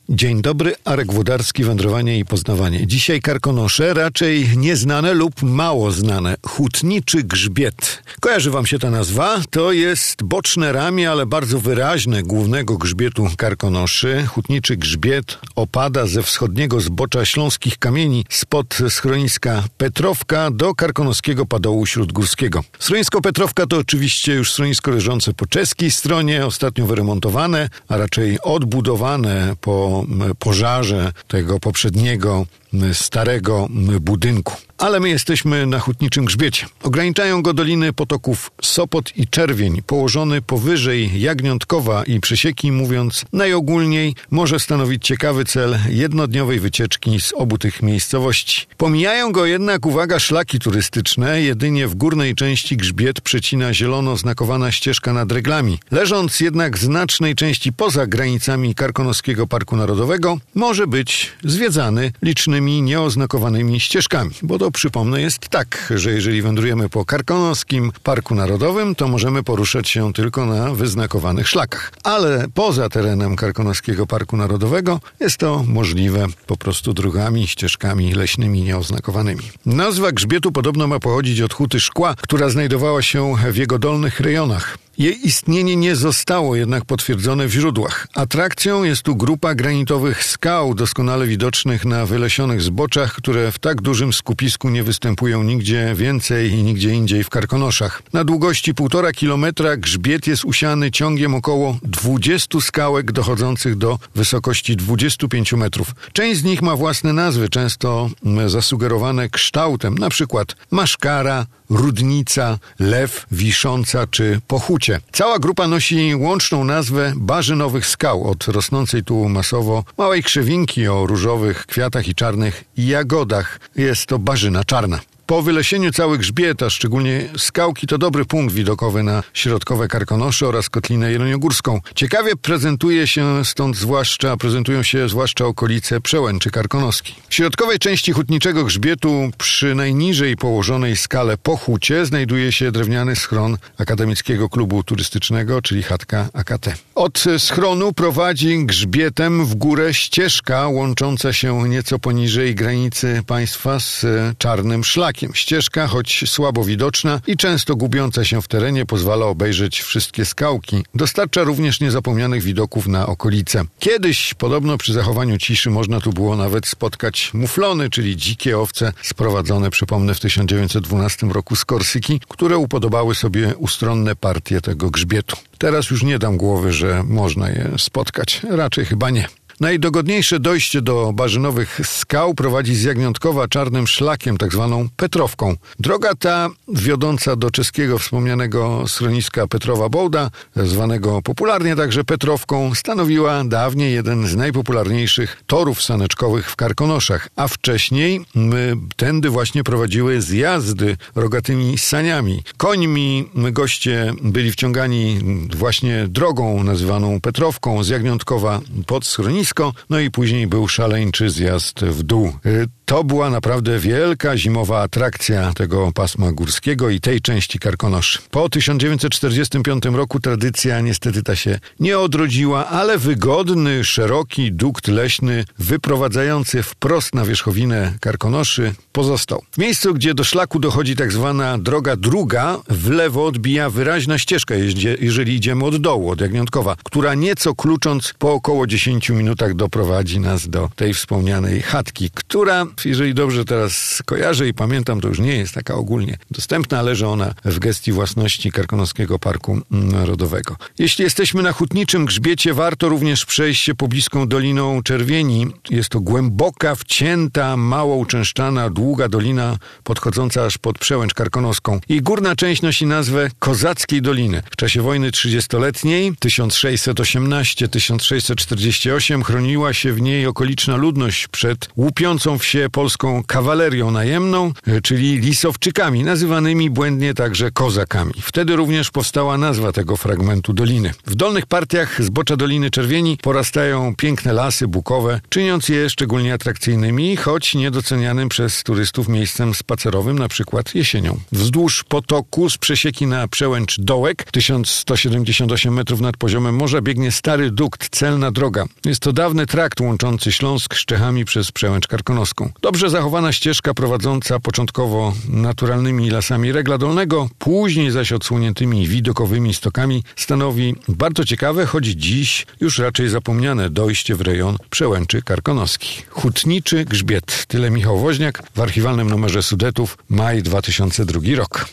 Dzień dobry, Arek Włodarski, wędrowanie i poznawanie. Dzisiaj Karkonosze, raczej nieznane lub mało znane. Hutniczy Grzbiet. Kojarzy wam się ta nazwa? To jest boczne ramię, ale bardzo wyraźne głównego grzbietu Karkonoszy. Hutniczy Grzbiet opada ze wschodniego zbocza Śląskich Kamieni spod schroniska Petrowka do Karkonoskiego Padołu Śródgórskiego. Schronisko Petrowka to oczywiście już schronisko leżące po czeskiej stronie, ostatnio wyremontowane, a raczej odbudowane po pożarze tego poprzedniego starego budynku. Ale my jesteśmy na Hutniczym Grzbiecie. Ograniczają go doliny potoków Sopot i Czerwień, położony powyżej Jagniątkowa i Przysieki, mówiąc najogólniej, może stanowić ciekawy cel jednodniowej wycieczki z obu tych miejscowości. Pomijają go jednak, uwaga, szlaki turystyczne. Jedynie w górnej części grzbiet przecina zielono znakowana ścieżka nad reglami. Leżąc jednak w znacznej części poza granicami Karkonoskiego Parku Narodowego, może być zwiedzany licznymi nieoznakowanymi ścieżkami, bo to przypomnę jest tak, że jeżeli wędrujemy po Karkonoskim Parku Narodowym, to możemy poruszać się tylko na wyznakowanych szlakach. Ale poza terenem Karkonoskiego Parku Narodowego jest to możliwe po prostu drogami, ścieżkami leśnymi nieoznakowanymi. Nazwa grzbietu podobno ma pochodzić od huty szkła, która znajdowała się w jego dolnych rejonach. Jej istnienie nie zostało jednak potwierdzone w źródłach. Atrakcją jest tu grupa granitowych skał doskonale widocznych na wylesionych zboczach, które w tak dużym skupisku nie występują nigdzie więcej i nigdzie indziej w Karkonoszach. Na długości 1,5 kilometra grzbiet jest usiany ciągiem około 20 skałek dochodzących do wysokości 25 metrów. Część z nich ma własne nazwy, często zasugerowane kształtem, na przykład Maszkara, Rudnica, Lew, Wisząca czy Pochucie. Cała grupa nosi łączną nazwę Barzynowych Skał od rosnącej tu masowo małej krzewinki o różowych kwiatach i czarnych jagodach. Jest to Barzyna Czarna. Po wylesieniu całych grzbiet, a szczególnie skałki, to dobry punkt widokowy na środkowe Karkonosze oraz Kotlinę Jeleniogórską. Ciekawie prezentują się zwłaszcza okolice Przełęczy Karkonoskiej. W środkowej części Hutniczego Grzbietu, przy najniżej położonej skale Pochucie, znajduje się drewniany schron Akademickiego Klubu Turystycznego, czyli chatka AKT. Od schronu prowadzi grzbietem w górę ścieżka łącząca się nieco poniżej granicy państwa z Czarnym Szlakiem. Ścieżka, choć słabo widoczna i często gubiąca się w terenie, pozwala obejrzeć wszystkie skałki. Dostarcza również niezapomnianych widoków na okolice. Kiedyś, podobno przy zachowaniu ciszy, można tu było nawet spotkać muflony, czyli dzikie owce sprowadzone, przypomnę, w 1912 roku z Korsyki, które upodobały sobie ustronne partie tego grzbietu. Teraz już nie dam głowy, że można je spotkać. Raczej chyba nie. Najdogodniejsze dojście do Barzynowych Skał prowadzi z Jagniątkowa czarnym szlakiem, tak zwaną Petrowką. Droga ta, wiodąca do czeskiego wspomnianego schroniska Petrowa Bołda, zwanego popularnie także Petrowką, stanowiła dawniej jeden z najpopularniejszych torów saneczkowych w Karkonoszach, a wcześniej tędy właśnie prowadziły zjazdy rogatymi saniami. Końmi goście byli wciągani właśnie drogą nazywaną Petrowką z Jagniątkowa pod schronisko, no i później był szaleńczy zjazd w dół. To była naprawdę wielka zimowa atrakcja tego pasma górskiego i tej części Karkonoszy. Po 1945 roku tradycja niestety ta się nie odrodziła, ale wygodny, szeroki dukt leśny wyprowadzający wprost na wierzchowinę Karkonoszy pozostał. W miejscu, gdzie do szlaku dochodzi tak zwana droga druga, w lewo odbija wyraźna ścieżka, jeżeli idziemy od dołu, od Jagniątkowa, która nieco klucząc po około 10 minutach doprowadzi nas do tej wspomnianej chatki, która, jeżeli dobrze teraz kojarzę i pamiętam, to już nie jest taka ogólnie dostępna, leży ona w gestii własności Karkonoskiego Parku Narodowego. Jeśli jesteśmy na Hutniczym Grzbiecie, warto również przejść się pobliską Doliną Czerwieni. Jest to głęboka, wcięta, mało uczęszczana, długa dolina podchodząca aż pod Przełęcz Karkonoską. Jej górna część nosi nazwę Kozackiej Doliny. W czasie wojny 30-letniej 1618-1648 chroniła się w niej okoliczna ludność przed łupiącą wsie się polską kawalerią najemną, czyli lisowczykami, nazywanymi błędnie także kozakami. Wtedy również powstała nazwa tego fragmentu doliny. W dolnych partiach zbocza Doliny Czerwieni porastają piękne lasy bukowe, czyniąc je szczególnie atrakcyjnymi, choć niedocenianym przez turystów miejscem spacerowym, na przykład jesienią. Wzdłuż potoku z przesieki na przełęcz Dołek, 1178 metrów nad poziomem morza, biegnie stary dukt, celna droga. Jest to dawny trakt łączący Śląsk z Czechami przez przełęcz karkonoską. Dobrze zachowana ścieżka prowadząca początkowo naturalnymi lasami Regla Dolnego, później zaś odsłoniętymi widokowymi stokami stanowi bardzo ciekawe, choć dziś już raczej zapomniane dojście w rejon przełęczy karkonoskiej. Hutniczy grzbiet. Tyle Michał Woźniak w archiwalnym numerze Sudetów, maj 2002 rok.